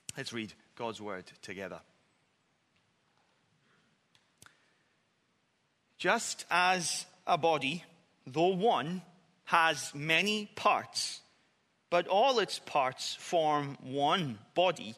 Let's read God's word together. Just as a body, though one, has many parts, but all its parts form one body,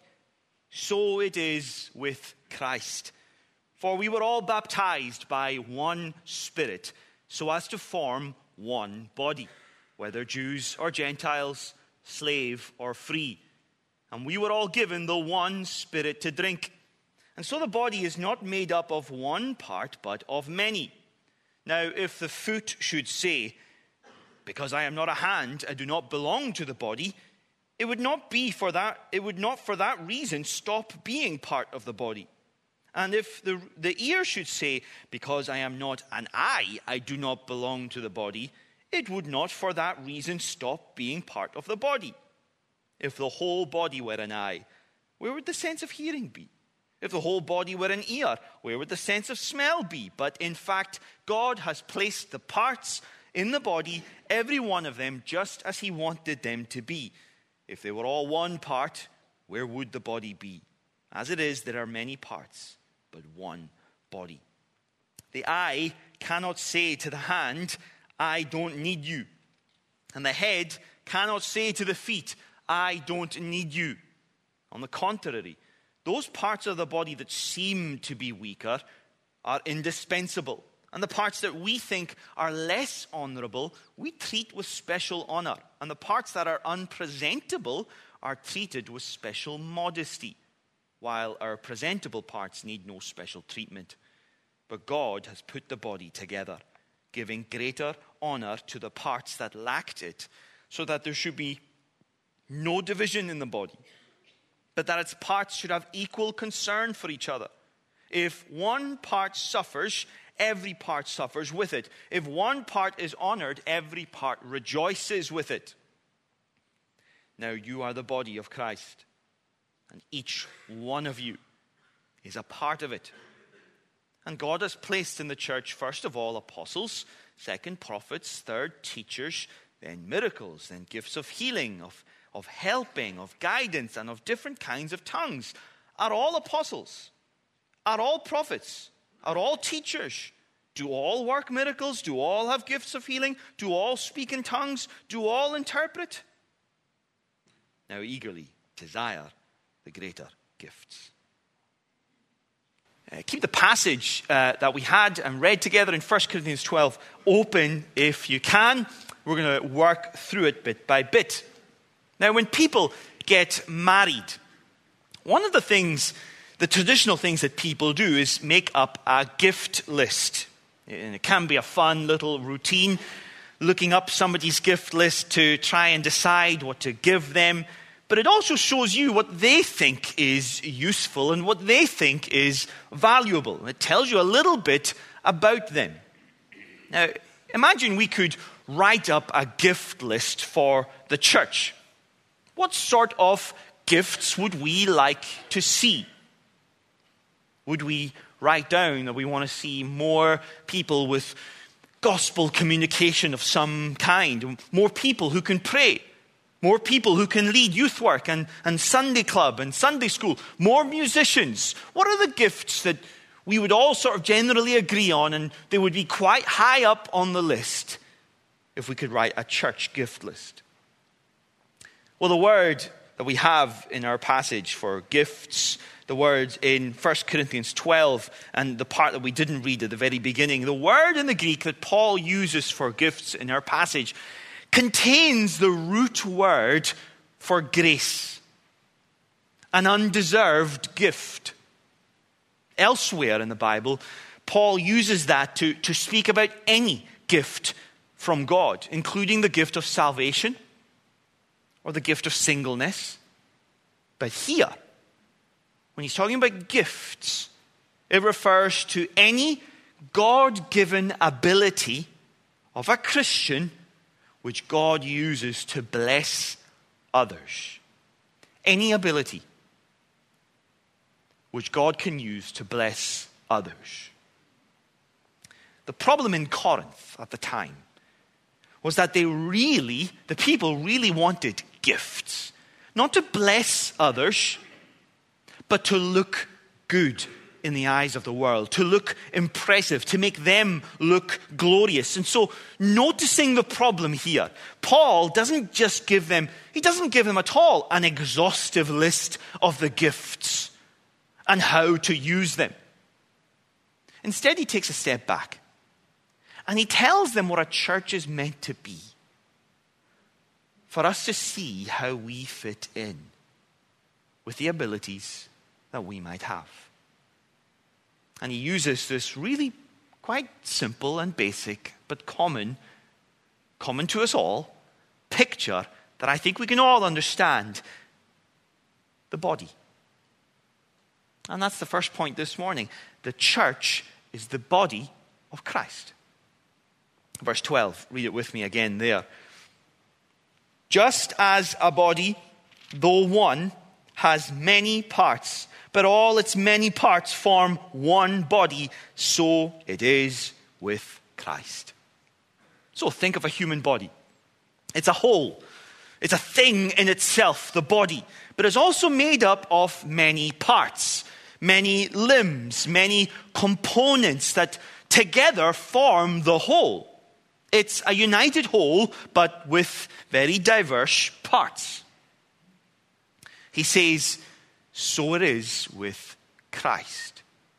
so it is with Christ. For we were all baptized by one Spirit, so as to form one body, whether Jews or Gentiles, slave or free. And we were all given the one Spirit to drink. And so the body is not made up of one part, but of many. Now, if the foot should say, because I am not a hand, I do not belong to the body, it would not for that reason stop being part of the body. And if the ear should say, because I am not an eye, I do not belong to the body, it would not for that reason stop being part of the body. If the whole body were an eye, where would the sense of hearing be? If the whole body were an ear, where would the sense of smell be? But in fact, God has placed the parts in the body, every one of them, just as he wanted them to be. If they were all one part, where would the body be? As it is, there are many parts, but one body. The eye cannot say to the hand, I don't need you. And the head cannot say to the feet, I don't need you. On the contrary, those parts of the body that seem to be weaker are indispensable. And the parts that we think are less honorable, we treat with special honor. And the parts that are unpresentable are treated with special modesty, while our presentable parts need no special treatment. But God has put the body together, giving greater honor to the parts that lacked it, so that there should be no division in the body, but that its parts should have equal concern for each other. If one part suffers, every part suffers with it. If one part is honored, every part rejoices with it. Now you are the body of Christ, and each one of you is a part of it. And God has placed in the church, first of all, apostles, second, prophets, third, teachers, then miracles, then gifts of healing, of helping, of guidance, and of different kinds of tongues. Are all apostles? Are all prophets? Are all teachers? Do all work miracles? Do all have gifts of healing? Do all speak in tongues? Do all interpret? Now eagerly desire the greater gifts. Keep the passage that we had and read together in 1 Corinthians 12 open if you can. We're going to work through it bit by bit. Now, when people get married, one of the traditional things that people do is make up a gift list. And it can be a fun little routine, looking up somebody's gift list to try and decide what to give them. But it also shows you what they think is useful and what they think is valuable. It tells you a little bit about them. Now, imagine we could write up a gift list for the church. What sort of gifts would we like to see? Would we write down that we want to see more people with gospel communication of some kind, more people who can pray, more people who can lead youth work and Sunday club and Sunday school, more musicians? What are the gifts that we would all sort of generally agree on, and they would be quite high up on the list if we could write a church gift list? Well, the word that we have in our passage for gifts, the word in 1 Corinthians 12, and the part that we didn't read at the very beginning, the word in the Greek that Paul uses for gifts in our passage contains the root word for grace, an undeserved gift. Elsewhere in the Bible, Paul uses that to speak about any gift from God, including the gift of salvation or the gift of singleness. But here, when he's talking about gifts, it refers to any God-given ability of a Christian which God uses to bless others. Any ability which God can use to bless others. The problem in Corinth at the time was that the people really wanted gifts. Not to bless others, but to look good in the eyes of the world, to look impressive, to make them look glorious. And so, noticing the problem here, Paul doesn't give them at all an exhaustive list of the gifts and how to use them. Instead, he takes a step back and he tells them what a church is meant to be, for us to see how we fit in with the abilities that we might have. And he uses this really quite simple and basic, but common to us all, picture that I think we can all understand: the body. And that's the first point this morning. The church is the body of Christ. Verse 12, read it with me again there. Just as a body, though one, has many parts, but all its many parts form one body, so it is with Christ. So think of a human body. It's a whole. It's a thing in itself, the body. But it's also made up of many parts, many limbs, many components that together form the whole. It's a united whole, but with very diverse parts. He says, so it is with Christ.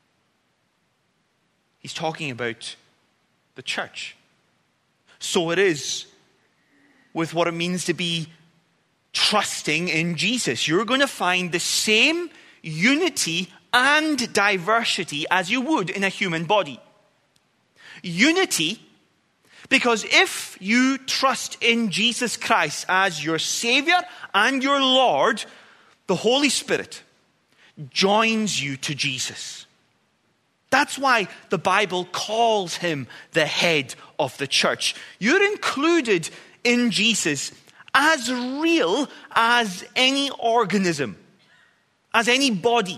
He's talking about the church. So it is with what it means to be trusting in Jesus. You're going to find the same unity and diversity as you would in a human body. Unity, because if you trust in Jesus Christ as your Savior and your Lord, the Holy Spirit joins you to Jesus. That's why the Bible calls him the head of the church. You're included in Jesus as real as any organism, as any body.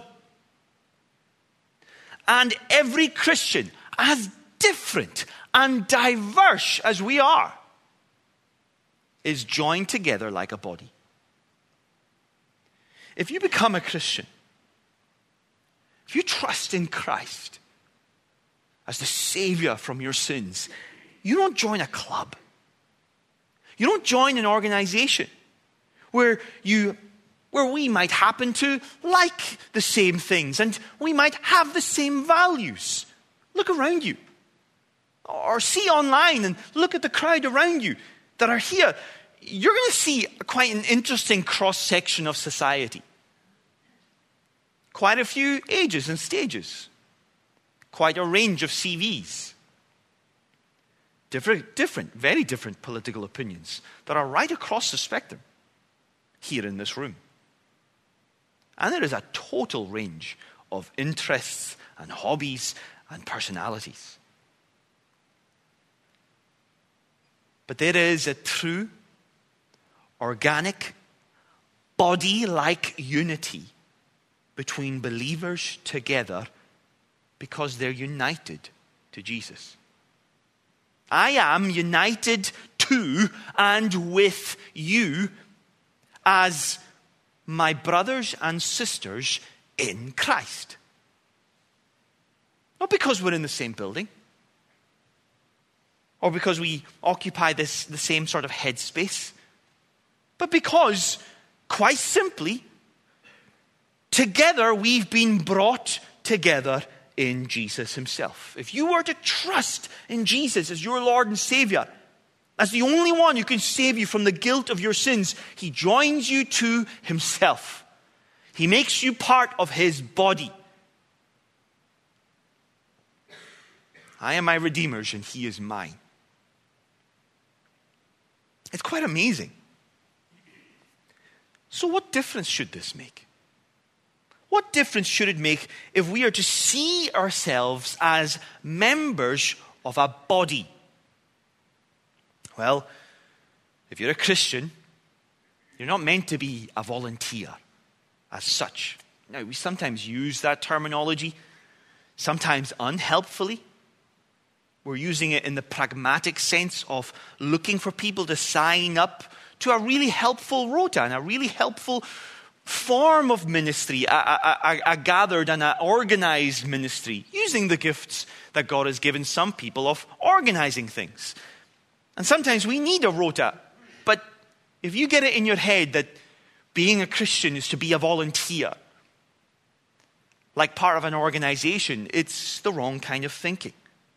And every Christian, as different and diverse as we are, is joined together like a body. If you become a Christian, if you trust in Christ as the Savior from your sins, you don't join a club. You don't join an organization where we might happen to like the same things and we might have the same values. Look around you. Or see online and look at the crowd around you that are here. You're going to see quite an interesting cross-section of society. Quite a few ages and stages. Quite a range of CVs. Very different political opinions that are right across the spectrum here in this room. And there is a total range of interests and hobbies and personalities. But there is a true, organic, body-like unity between believers together because they're united to Jesus. I am united to and with you as my brothers and sisters in Christ. Not because we're in the same building, or because we occupy the same sort of headspace, but because, quite simply, together we've been brought together in Jesus himself. If you were to trust in Jesus as your Lord and Savior, as the only one who can save you from the guilt of your sins, he joins you to himself. He makes you part of his body. I am my Redeemer's and he is mine. It's quite amazing. So what difference should this make? What difference should it make if we are to see ourselves as members of a body? Well, if you're a Christian, you're not meant to be a volunteer as such. Now, we sometimes use that terminology, sometimes unhelpfully. We're using it in the pragmatic sense of looking for people to sign up to a really helpful rota and a really helpful form of ministry, a gathered and an organized ministry, using the gifts that God has given some people of organizing things. And sometimes we need a rota, but if you get it in your head that being a Christian is to be a volunteer, like part of an organization, it's the wrong kind of thinking.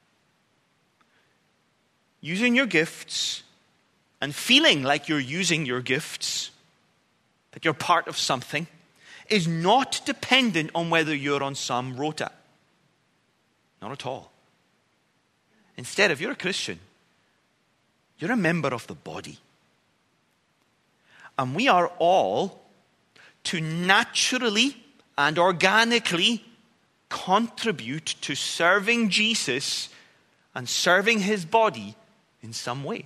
Using your gifts and feeling like you're using your gifts, that you're part of something, is not dependent on whether you're on some rota. Not at all. Instead, if you're a Christian, you're a member of the body. And we are all to naturally and organically contribute to serving Jesus and serving his body in some way.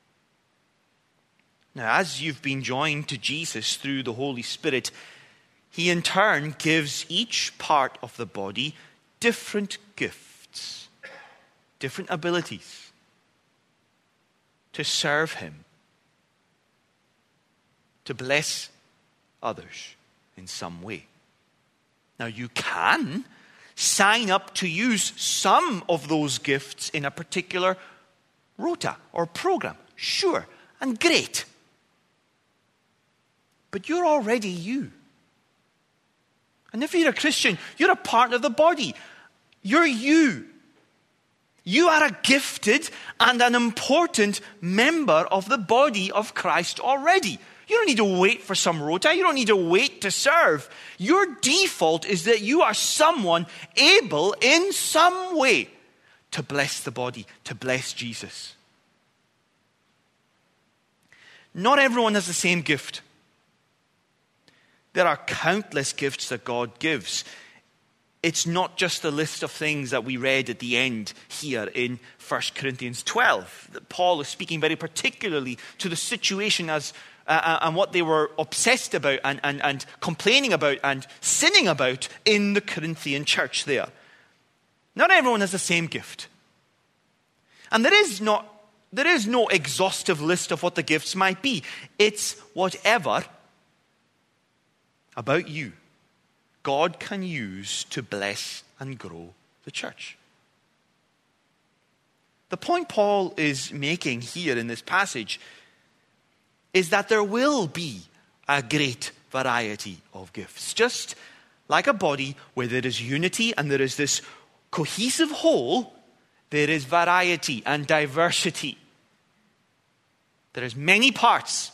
Now, as you've been joined to Jesus through the Holy Spirit, he in turn gives each part of the body different gifts, different abilities to serve him, to bless others in some way. Now, you can sign up to use some of those gifts in a particular rota or program. Sure, and great. But you're already you. And if you're a Christian, you're a part of the body. You're you. You are a gifted and an important member of the body of Christ already. You don't need to wait for some rota. You don't need to wait to serve. Your default is that you are someone able in some way to bless the body, to bless Jesus. Not everyone has the same gift. There are countless gifts that God gives. It's not just the list of things that we read at the end here in 1 Corinthians 12. That Paul is speaking very particularly to the situation and what they were obsessed about and complaining about and sinning about in the Corinthian church there. Not everyone has the same gift. And there is no exhaustive list of what the gifts might be. It's whatever about you God can use to bless and grow the church. The point Paul is making here in this passage is that there will be a great variety of gifts. Just like a body where there is unity and there is this cohesive whole, there is variety and diversity. There is many parts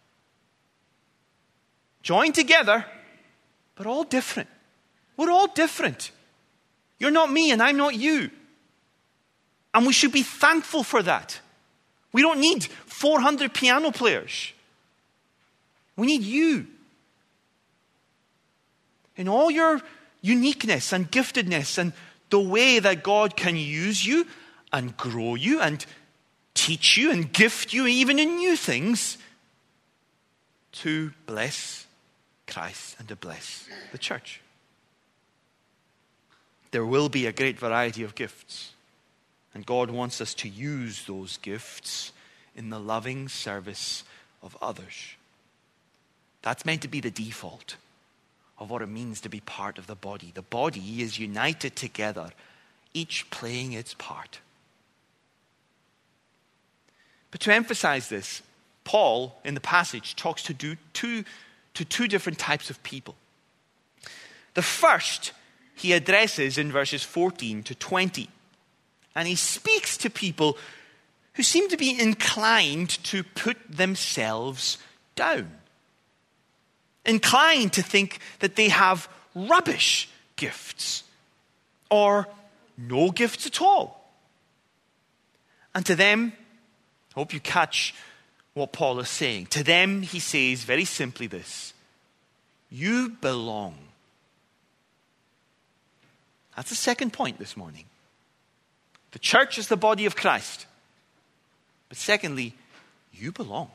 joined together, but all different. We're all different. You're not me and I'm not you. And we should be thankful for that. We don't need 400 piano players. We need you. In all your uniqueness and giftedness and the way that God can use you and grow you and teach you and gift you even in new things to bless Christ and to bless the church. There will be a great variety of gifts, and God wants us to use those gifts in the loving service of others. That's meant to be the default of what it means to be part of the body. The body is united together, each playing its part. But to emphasize this, Paul, in the passage, talks to two different types of people. The first he addresses in verses 14 to 20. And he speaks to people who seem to be inclined to put themselves down. Inclined to think that they have rubbish gifts or no gifts at all. And to them, I hope you catch what Paul is saying. To them, he says very simply this: you belong. That's the second point this morning. The church is the body of Christ. But secondly, you belong.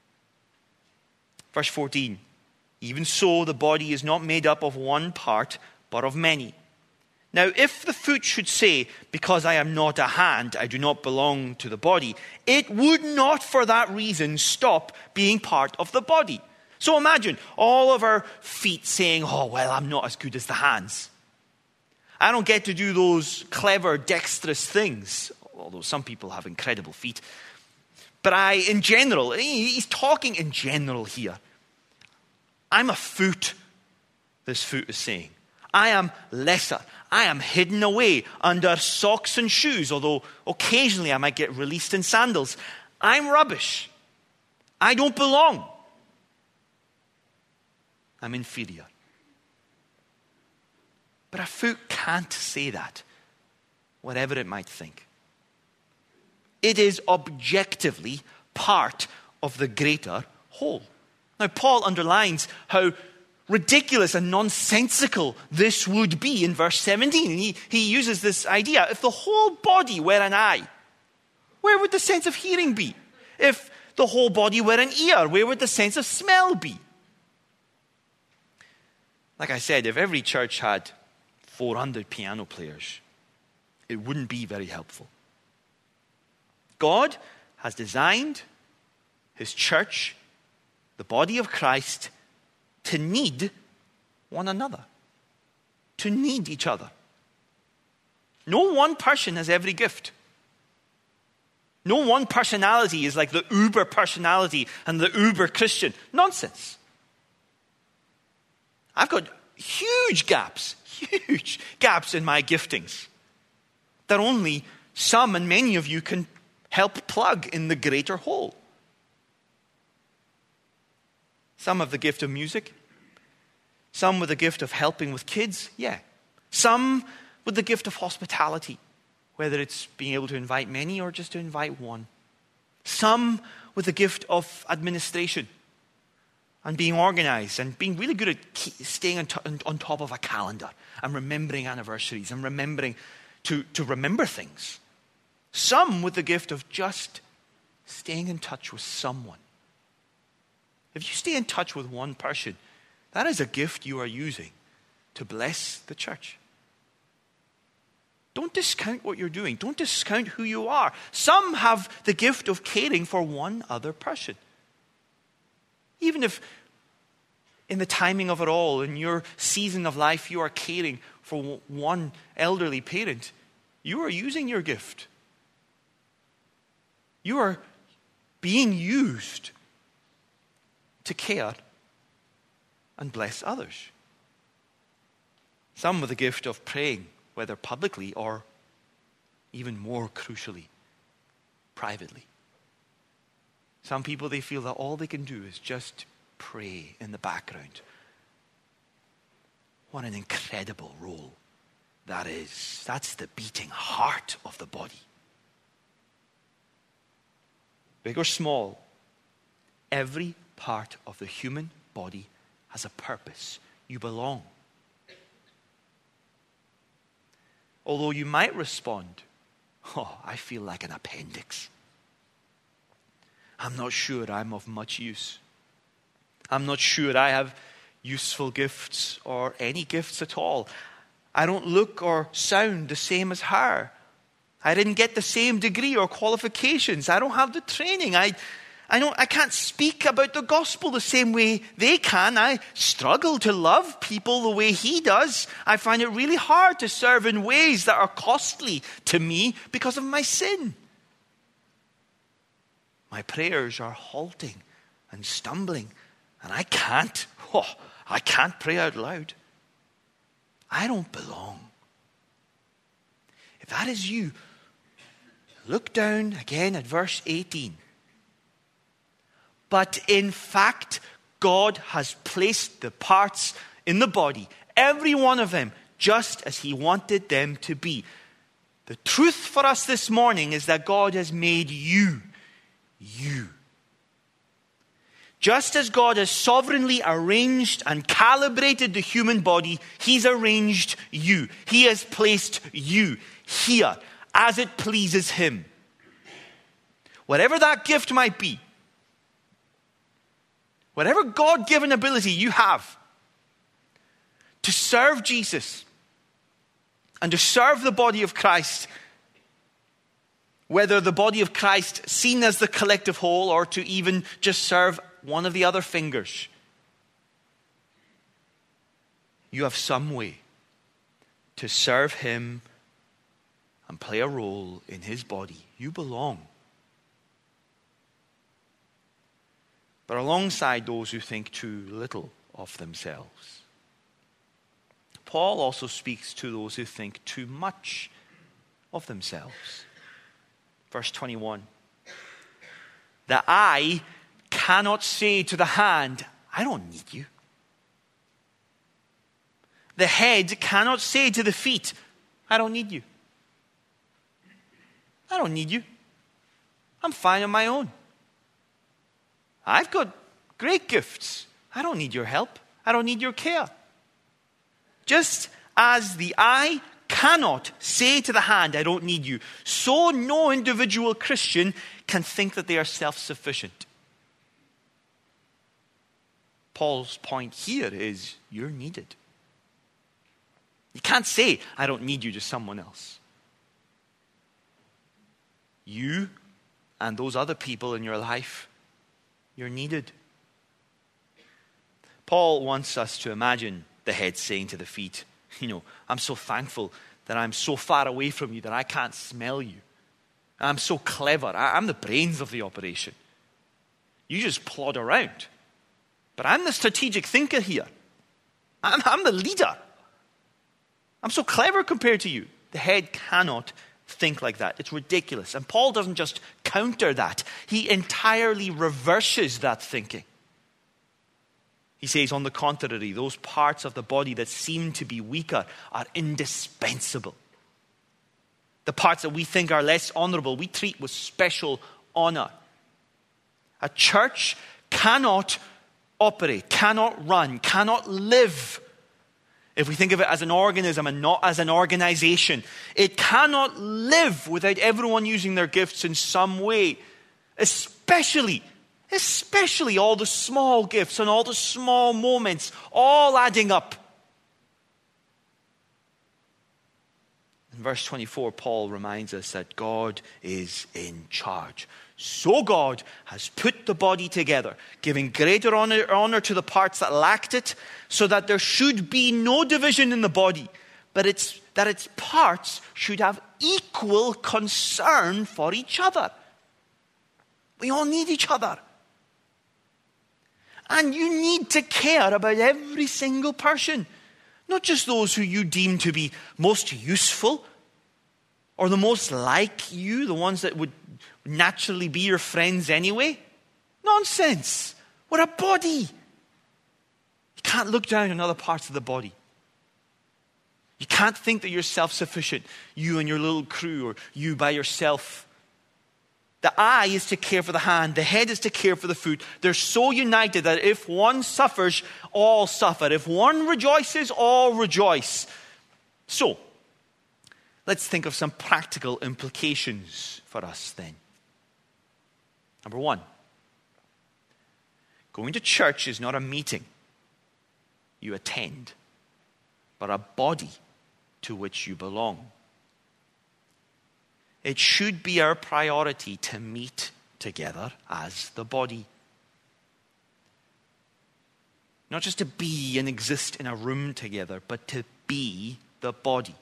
Verse 14. Even so, the body is not made up of one part, but of many. Now, if the foot should say, because I am not a hand, I do not belong to the body, it would not for that reason stop being part of the body. So imagine all of our feet saying, oh, well, I'm not as good as the hands. I don't get to do those clever, dexterous things, although some people have incredible feet. But in general, he's talking in general here. I'm a foot, this foot is saying. I am lesser. I am hidden away under socks and shoes, although occasionally I might get released in sandals. I'm rubbish. I don't belong. I'm inferior. But a foot can't say that, whatever it might think. It is objectively part of the greater whole. Now, Paul underlines how ridiculous and nonsensical this would be in verse 17. He uses this idea. If the whole body were an eye, where would the sense of hearing be? If the whole body were an ear, where would the sense of smell be? Like I said, if every church had 400 piano players, it wouldn't be very helpful. God has designed his church, the body of Christ, to need one another, to need each other. No one person has every gift. No one personality is like the uber personality and the uber Christian. Nonsense. I've got huge gaps in my giftings that only some and many of you can help plug in the greater whole. Some have the gift of music. Some with the gift of helping with kids. Yeah. Some with the gift of hospitality, whether it's being able to invite many or just to invite one. Some with the gift of administration and being organized and being really good at staying on top of a calendar and remembering anniversaries and remembering to remember things. Some with the gift of just staying in touch with someone. If you stay in touch with one person, that is a gift you are using to bless the church. Don't discount what you're doing. Don't discount who you are. Some have the gift of caring for one other person. Even if in the timing of it all, in your season of life, you are caring for one elderly parent, you are using your gift. You are being used to care and bless others. Some with the gift of praying, whether publicly or even more crucially, privately. Some people, they feel that all they can do is just pray in the background. What an incredible role that is. That's the beating heart of the body. Big or small, every part of the human body has a purpose. You belong. Although you might respond, oh, I feel like an appendix. I'm not sure I'm of much use. I'm not sure I have useful gifts or any gifts at all. I don't look or sound the same as her. I didn't get the same degree or qualifications. I don't have the training. I can't speak about the gospel the same way they can. I struggle to love people the way he does. I find it really hard to serve in ways that are costly to me because of my sin. My prayers are halting and stumbling, and I can't pray out loud. I don't belong. If that is you, look down again at verse 18. But in fact, God has placed the parts in the body, every one of them, just as he wanted them to be. The truth for us this morning is that God has made you. Just as God has sovereignly arranged and calibrated the human body, he's arranged you. He has placed you here as it pleases him. Whatever that gift might be, whatever God-given ability you have to serve Jesus and to serve the body of Christ, whether the body of Christ seen as the collective whole or to even just serve one of the other fingers, you have some way to serve him and play a role in his body. You belong. But alongside those who think too little of themselves, Paul also speaks to those who think too much of themselves. Verse 21. The eye cannot say to the hand, I don't need you. The head cannot say to the feet, I don't need you. I don't need you. I'm fine on my own. I've got great gifts. I don't need your help. I don't need your care. Just as the eye cannot say to the hand, I don't need you, so no individual Christian can think that they are self-sufficient. Paul's point here is you're needed. You can't say, I don't need you to someone else. You and those other people in your life, you're needed. Paul wants us to imagine the head saying to the feet, I'm so thankful that I'm so far away from you that I can't smell you. I'm so clever. I'm the brains of the operation. You just plod around. But I'm the strategic thinker here. I'm the leader. I'm so clever compared to you. The head cannot think like that. It's ridiculous. And Paul doesn't just counter that. He entirely reverses that thinking. He says, on the contrary, those parts of the body that seem to be weaker are indispensable. The parts that we think are less honorable, we treat with special honor. A church cannot operate, cannot run, cannot live. If we think of it as an organism and not as an organization, it cannot live without everyone using their gifts in some way, especially all the small gifts and all the small moments, all adding up. In verse 24, Paul reminds us that God is in charge. So God has put the body together, giving greater honor to the parts that lacked it, so that there should be no division in the body, but that its parts should have equal concern for each other. We all need each other. And you need to care about every single person. Not just those who you deem to be most useful or the most like you, the ones that would naturally be your friends anyway. Nonsense. We're a body. You can't look down on other parts of the body. You can't think that you're self-sufficient, you and your little crew, or you by yourself. The eye is to care for the hand. The head is to care for the foot. They're so united that if one suffers, all suffer. If one rejoices, all rejoice. So, let's think of some practical implications for us then. Number one, going to church is not a meeting you attend, but a body to which you belong. It should be our priority to meet together as the body. Not just to be and exist in a room together, but to be the body.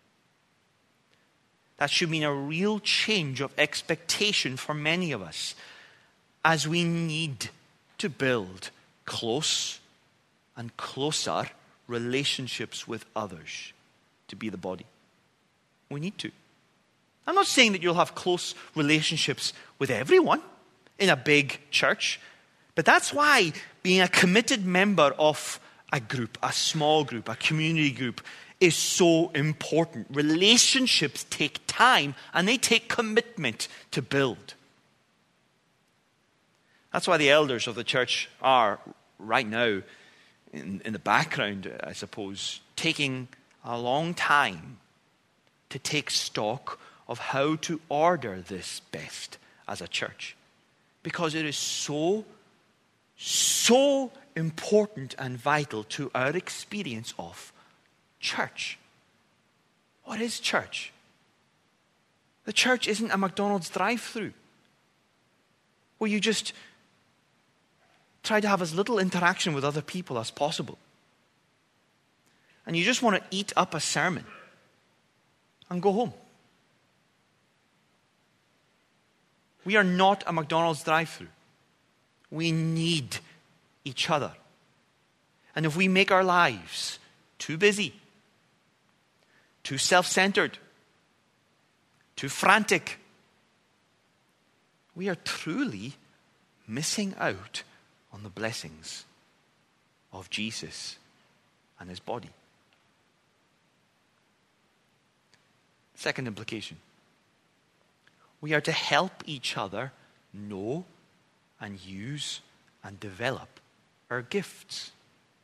That should mean a real change of expectation for many of us, as we need to build close and closer relationships with others to be the body. We need to. I'm not saying that you'll have close relationships with everyone in a big church, but that's why being a committed member of a group, a small group, a community group is so important. Relationships take time and they take commitment to build. That's why the elders of the church are right now in the background, I suppose, taking a long time to take stock of how to order this best as a church. Because it is so important and vital to our experience of church. What is church? The church isn't a McDonald's drive-through where you just try to have as little interaction with other people as possible. and you just want to eat up a sermon and go home. We are not a McDonald's drive-thru. We need each other. And if we make our lives too busy, too self-centered, too frantic, we are truly missing out on the blessings of Jesus and his body. Second implication. We are to help each other know and use and develop our gifts.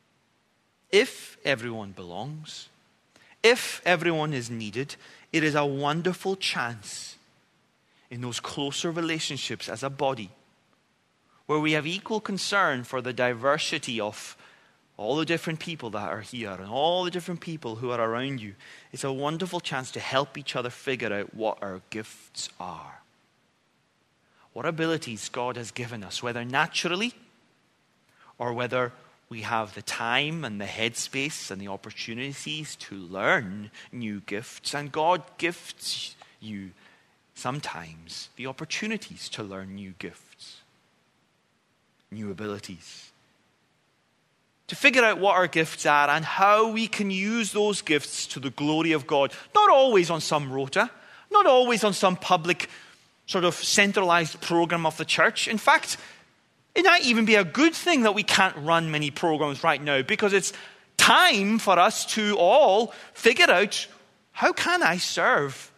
If everyone belongs, if everyone is needed, it is a wonderful chance in those closer relationships as a body where we have equal concern for the diversity of all the different people that are here and all the different people who are around you. It's a wonderful chance to help each other figure out what our gifts are. What abilities God has given us, whether naturally or whether we have the time and the headspace and the opportunities to learn new gifts. And God gifts you sometimes the opportunities to learn new gifts, new abilities. To figure out what our gifts are and how we can use those gifts to the glory of God. Not always on some rota, not always on some public sort of centralized program of the church. In fact, it might even be a good thing that we can't run many programs right now, because it's time for us to all figure out, how can I serve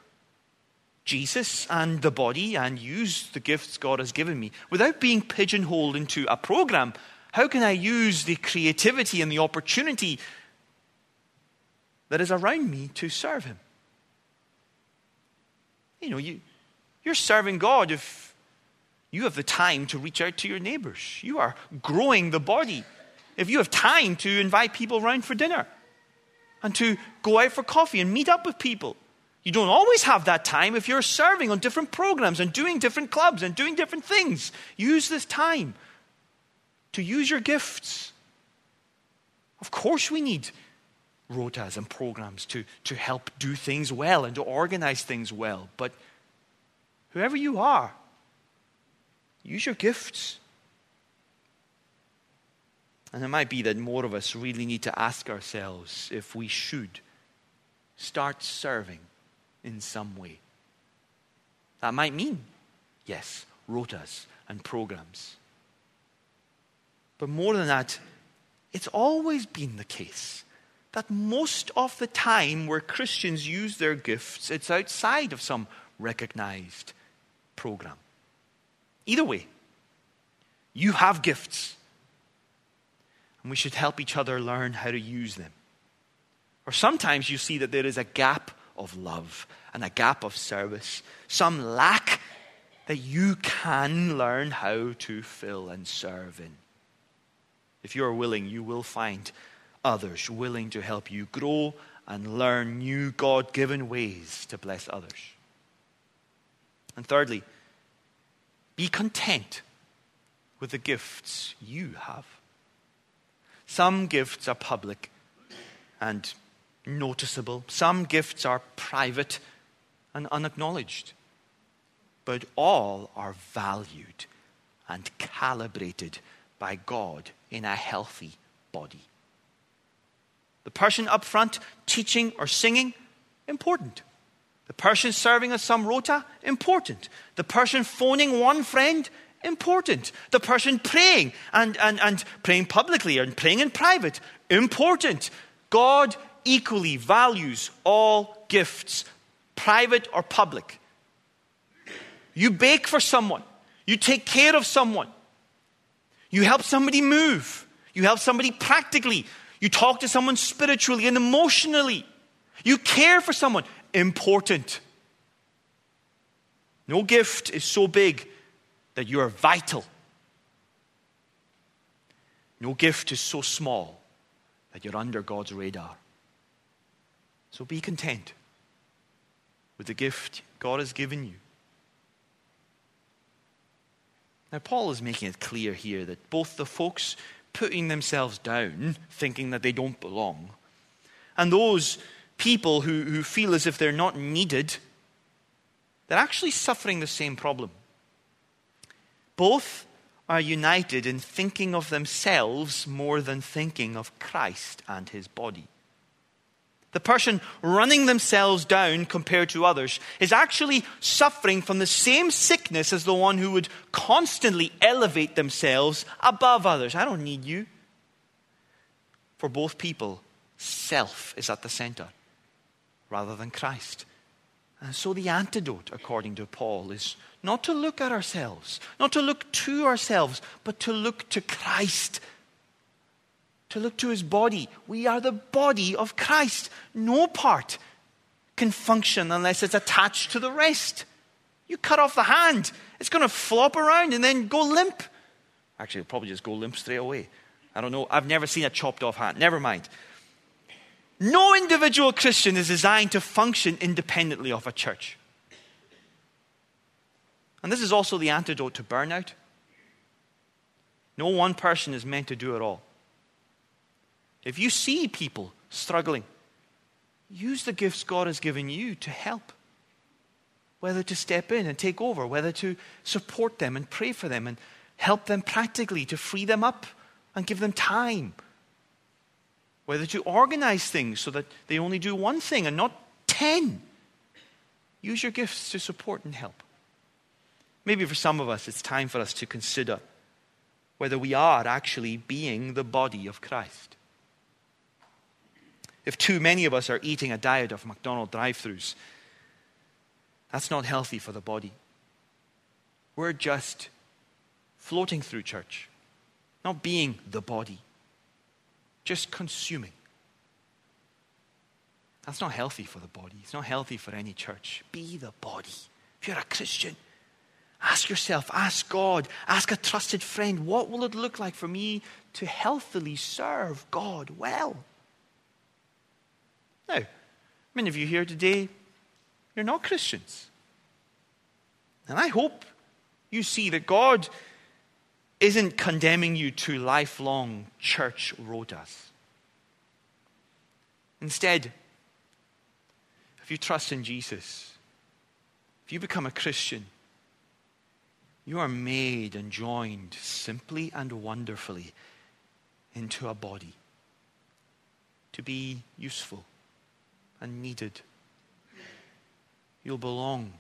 Jesus and the body and use the gifts God has given me without being pigeonholed into a program? How can I use the creativity and the opportunity that is around me to serve him? You know, you're serving God if you have the time to reach out to your neighbors. You are growing the body. If you have time to invite people around for dinner and to go out for coffee and meet up with people. You don't always have that time if you're serving on different programs and doing different clubs and doing different things. Use this time to use your gifts. Of course we need rotas and programs to help do things well and to organize things well. But whoever you are, use your gifts. And it might be that more of us really need to ask ourselves if we should start serving in some way. That might mean, yes, rotas and programs. But more than that, it's always been the case that most of the time where Christians use their gifts, it's outside of some recognized program. Either way, you have gifts, and we should help each other learn how to use them. Or sometimes you see that there is a gap of love and a gap of service, some lack that you can learn how to fill and serve in. If you are willing, you will find others willing to help you grow and learn new God-given ways to bless others. And thirdly, be content with the gifts you have. Some gifts are public and noticeable. Some gifts are private and unacknowledged. But all are valued and calibrated by God in a healthy body. The person up front teaching or singing, important. The person serving at some rota, important. The person phoning one friend, important. The person praying and praying publicly and praying in private, important. God equally values all gifts, private or public. You bake for someone. You take care of someone. You help somebody move. You help somebody practically. You talk to someone spiritually and emotionally. You care for someone. Important. No gift is so big that you are vital. No gift is so small that you're under God's radar. So be content with the gift God has given you. Now, Paul is making it clear here that both the folks putting themselves down, thinking that they don't belong, and those people who feel as if they're not needed, they're actually suffering the same problem. Both are united in thinking of themselves more than thinking of Christ and his body. The person running themselves down compared to others is actually suffering from the same sickness as the one who would constantly elevate themselves above others. I don't need you. For both people, self is at the center rather than Christ. And so the antidote, according to Paul, is not to look at ourselves, not to look to ourselves, but to look to Christ, to look to his body. We are the body of Christ. No part can function unless it's attached to the rest. You cut off the hand, it's going to flop around and then go limp. Actually, it'll probably just go limp straight away. I don't know. I've never seen a chopped off hand. Never mind. No individual Christian is designed to function independently of a church. And this is also the antidote to burnout. No one person is meant to do it all. If you see people struggling, use the gifts God has given you to help. Whether to step in and take over, whether to support them and pray for them and help them practically to free them up and give them time. Whether to organize things so that they only do one thing and not 10. Use your gifts to support and help. Maybe for some of us, it's time for us to consider whether we are actually being the body of Christ. If too many of us are eating a diet of McDonald's drive-thrus, that's not healthy for the body. We're just floating through church, not being the body. Just consuming. That's not healthy for the body. It's not healthy for any church. Be the body. If you're a Christian, ask yourself, ask God, ask a trusted friend, what will it look like for me to healthily serve God well? Now, many of you here today, you're not Christians. And I hope you see that God isn't condemning you to lifelong church rotas. Instead, if you trust in Jesus, if you become a Christian, you are made and joined simply and wonderfully into a body to be useful and needed. You'll belong.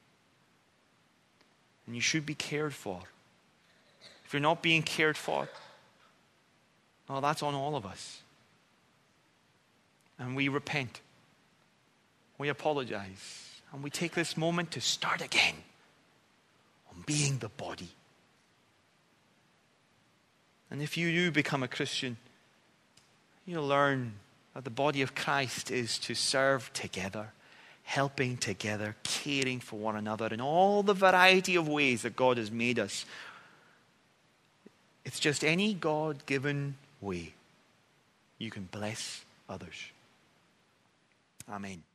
And you should be cared for. If you're not being cared for, well, that's on all of us. And we repent. We apologize. And we take this moment to start again on being the body. And if you do become a Christian, you'll learn that the body of Christ is to serve together, helping together, caring for one another in all the variety of ways that God has made us. It's just any God-given way you can bless others. Amen.